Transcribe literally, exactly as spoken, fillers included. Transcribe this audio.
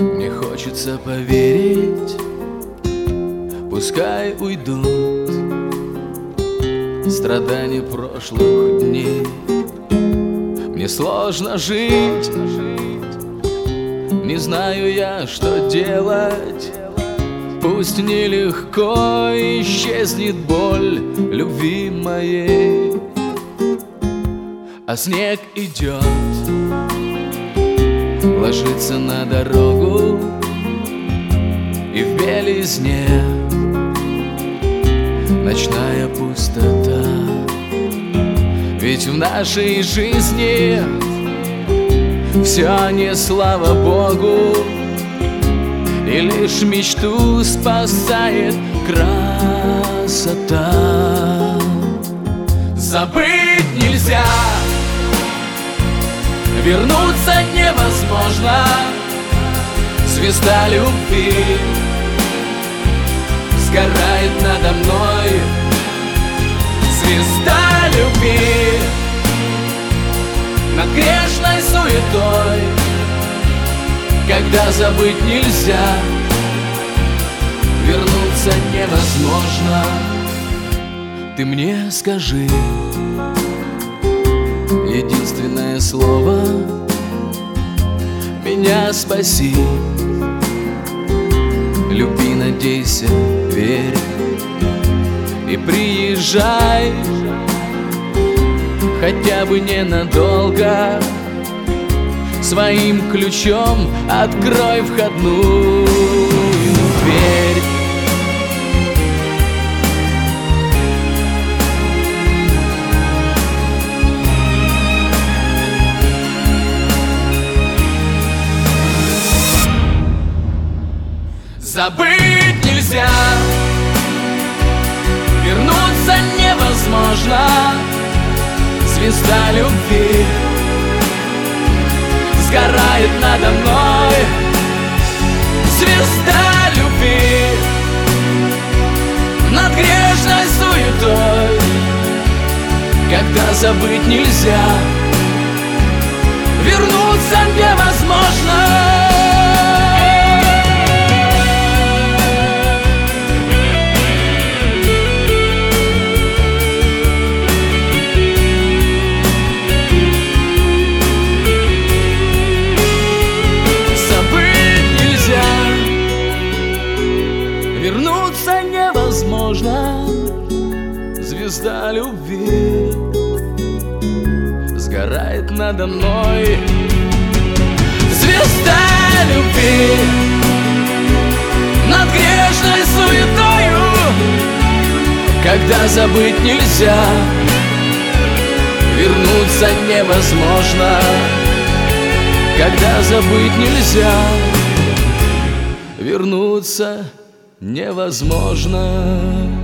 Мне хочется поверить, пускай уйдут страдания прошлых дней. Мне сложно жить, не знаю я, что делать. Пусть нелегко исчезнет боль любви моей, а снег идет, ложится на дорогу, и в белизне ночная пустота. Ведь в нашей жизни все не слава Богу, и лишь мечту спасает красота. Забыть нельзя, вернуться невозможно. Звезда любви сгорает надо мной. Звезда любви над грешной суетой. Когда забыть нельзя, вернуться невозможно. Ты мне скажи единственное слово, меня спаси. Люби, надейся, верь и приезжай, хотя бы ненадолго. Своим ключом открой входную дверь. Забыть нельзя, вернуться невозможно. Звезда любви сгорает надо мной. Звезда любви над грешной суетой. Когда забыть нельзя, вернуться невозможно. Вернуться невозможно. Звезда любви сгорает надо мной. Звезда любви над грешной суетою. Когда забыть нельзя, вернуться невозможно. Когда забыть нельзя, вернуться невозможно.